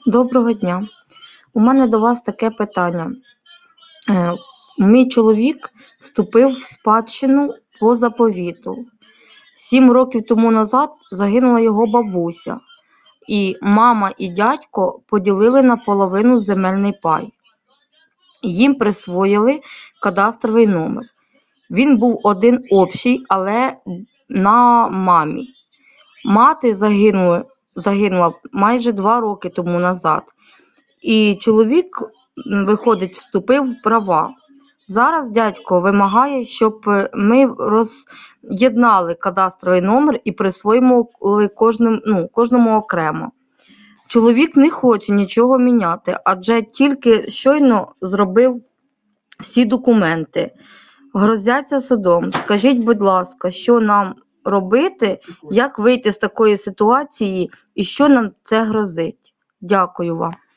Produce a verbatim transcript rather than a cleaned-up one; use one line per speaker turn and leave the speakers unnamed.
Доброго дня. У мене до вас таке питання. Е, Мій чоловік вступив в спадщину по заповіту. Сім років тому назад загинула його бабуся, і мама і дядько поділили наполовину земельний пай. Їм присвоїли кадастровий номер. Він був один общий, але на мамі. Мати загинула, загинула майже два роки тому назад. І чоловік, виходить, вступив в права. Зараз дядько вимагає, щоб ми роз'єднали кадастровий номер і присвоїмо кожним, ну, кожному окремо. Чоловік не хоче нічого міняти, адже тільки щойно зробив всі документи. Грозяться судом. Скажіть, будь ласка, що нам робити, як вийти з такої ситуації і що нам це грозить? Дякую вам.